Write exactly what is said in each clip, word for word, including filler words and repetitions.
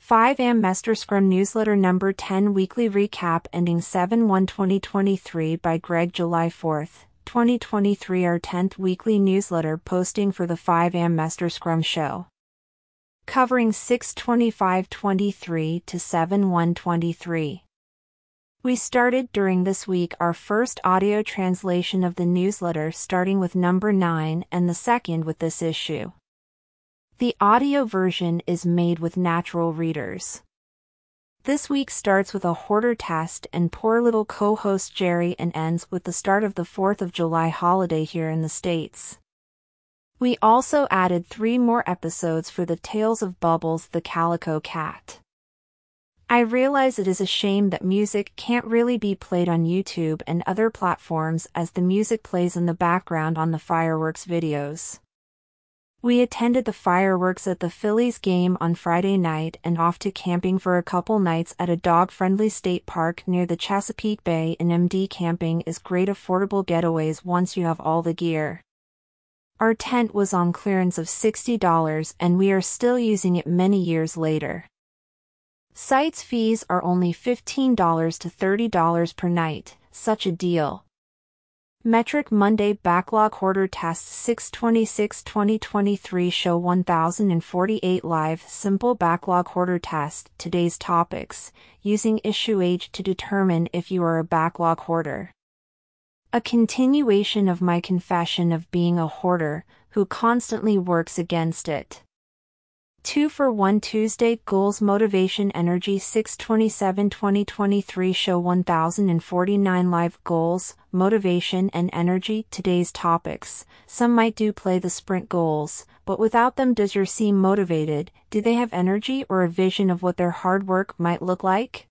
five A M Master Scrum Newsletter Number ten Weekly Recap ending seven one twenty twenty-three by Greg July fourth, twenty twenty-three Our tenth weekly newsletter posting for the five A M Master Scrum Show. Covering six twenty-five twenty-three to seven one twenty-three. We started during this week our first audio translation of the newsletter starting with number nine and the second with this issue. The audio version is made with natural readers. This week starts with a hoarder test and poor little co-host Jerry and ends with the start of the fourth of July holiday here in the States. We also added three more episodes for the Tales of Bubbles the Calico Cat. I realize it is a shame that music can't really be played on YouTube and other platforms as the music plays in the background on the fireworks videos. We attended the fireworks at the Phillies game on Friday night and off to camping for a couple nights at a dog-friendly state park near the Chesapeake Bay, and M D camping is great affordable getaways once you have all the gear. Our tent was on clearance of sixty dollars and we are still using it many years later. Sites fees are only fifteen dollars to thirty dollars per night, such a deal. Metric Monday Backlog Hoarder Test six twenty-six twenty twenty-three Show one thousand forty-eight Live Simple Backlog Hoarder Test. Today's topics, using issue age to determine if you are a backlog hoarder. A continuation of my confession of being a hoarder, who constantly works against it. Two for one Tuesday Goals Motivation Energy six twenty-seven twenty twenty-three Show one thousand forty-nine Live Goals, Motivation and Energy. Today's topics. Some might do play the sprint goals, but without them does your seem motivated? Do they have energy or a vision of what their hard work might look like?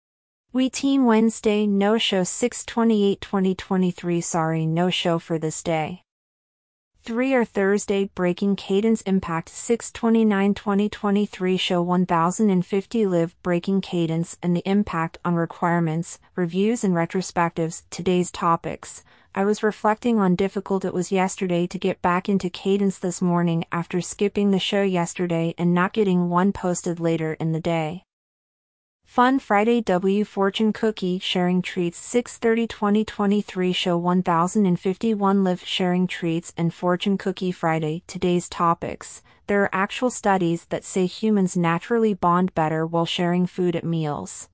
We Team Wednesday No Show six twenty-eight twenty twenty-three Sorry, no show for this day. Three are Thursday Breaking Cadence Impact six twenty-nine twenty twenty-three Show one thousand fifty Live Breaking Cadence and the Impact on Requirements, Reviews and Retrospectives. Today's topics. I was reflecting on difficult it was yesterday to get back into cadence this morning after skipping the show yesterday and not getting one posted later in the day. Fun Friday W Fortune Cookie Sharing Treats six thirty twenty twenty-three Show one thousand fifty-one Live Sharing Treats and Fortune Cookie Friday. Today's topics. There are actual studies that say humans naturally bond better while sharing food at meals.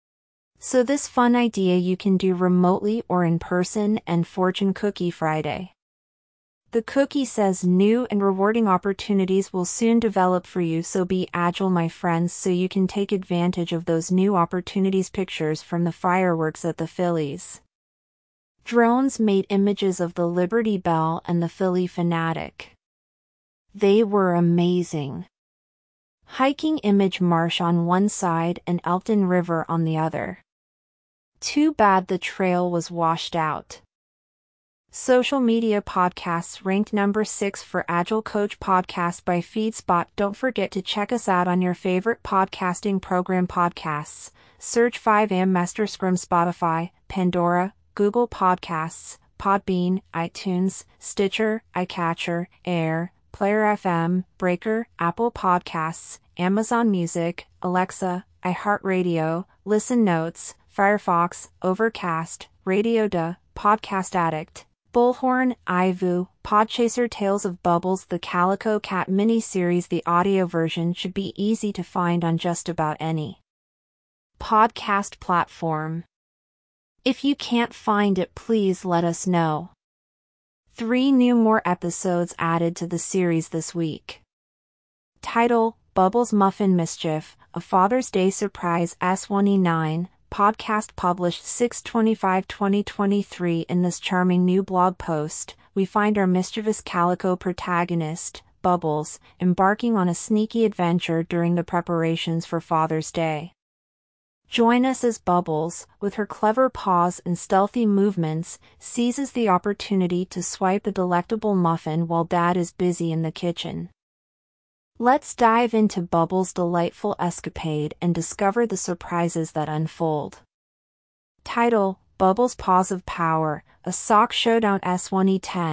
So this fun idea you can do remotely or in person, and Fortune Cookie Friday. The cookie says new and rewarding opportunities will soon develop for you, so be agile my friends so you can take advantage of those new opportunities. Pictures from the fireworks at the Phillies. Drones made images of the Liberty Bell and the Phillie Fanatic. They were amazing. Hiking image marsh on one side and Elkton River on the other. Too bad the trail was washed out. Social media podcasts ranked number six for Agile Coach Podcast by FeedSpot. Don't forget to check us out on your favorite podcasting program podcasts. Search five A M Master Scrum Spotify, Pandora, Google Podcasts, Podbean, iTunes, Stitcher, iCatcher, Air, Player F M, Breaker, Apple Podcasts, Amazon Music, Alexa, iHeartRadio, Listen Notes, Firefox, Overcast, Radioda, Podcast Addict, Bullhorn, iVoo, Podchaser. Tales of Bubbles the Calico Cat mini-series. The audio version should be easy to find on just about any podcast platform. If you can't find it, please let us know. Three new more episodes added to the series this week. Title, Bubbles Muffin Mischief, a Father's Day Surprise S twenty-nine. Podcast published six twenty-five twenty twenty-three. In this charming new blog post, we find our mischievous calico protagonist, Bubbles, embarking on a sneaky adventure during the preparations for Father's Day. Join us as Bubbles, with her clever paws and stealthy movements, seizes the opportunity to swipe a delectable muffin while Dad is busy in the kitchen. Let's dive into Bubbles' delightful escapade and discover the surprises that unfold. Title, Bubbles' Paws of Power, a Sock Showdown S twenty ten.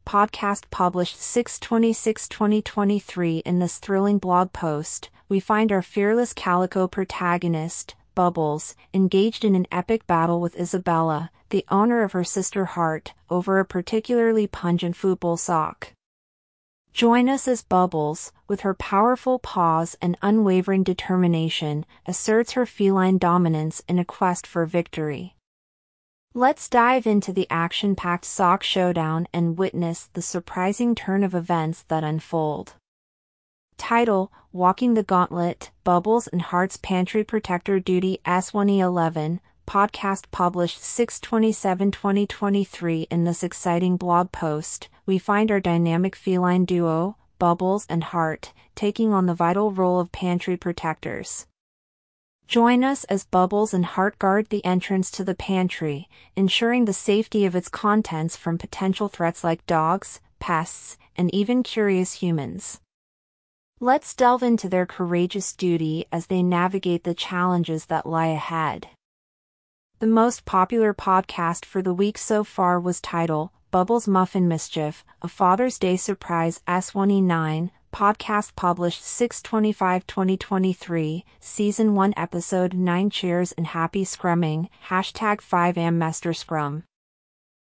podcast published six twenty-six twenty twenty-three. In this thrilling blog post, we find our fearless calico protagonist, Bubbles, engaged in an epic battle with Isabella, the owner of her sister Heart, over a particularly pungent football sock. Join us as Bubbles, with her powerful paws and unwavering determination, asserts her feline dominance in a quest for victory. Let's dive into the action-packed sock showdown and witness the surprising turn of events that unfold. Title: Walking the Gauntlet, Bubbles and Heart's Pantry Protector Duty. S one E eleven, podcast published six twenty-seven twenty twenty-three. In this exciting blog post, we find our dynamic feline duo, Bubbles and Heart, taking on the vital role of pantry protectors. Join us as Bubbles and Heart guard the entrance to the pantry, ensuring the safety of its contents from potential threats like dogs, pests, and even curious humans. Let's delve into their courageous duty as they navigate the challenges that lie ahead. The most popular podcast for the week so far was titled Bubbles Muffin Mischief, a Father's Day Surprise. S one E nine, podcast published six twenty-five twenty twenty-three, Season one Episode nine. Cheers and Happy Scrumming, hashtag five A M Mester Scrum.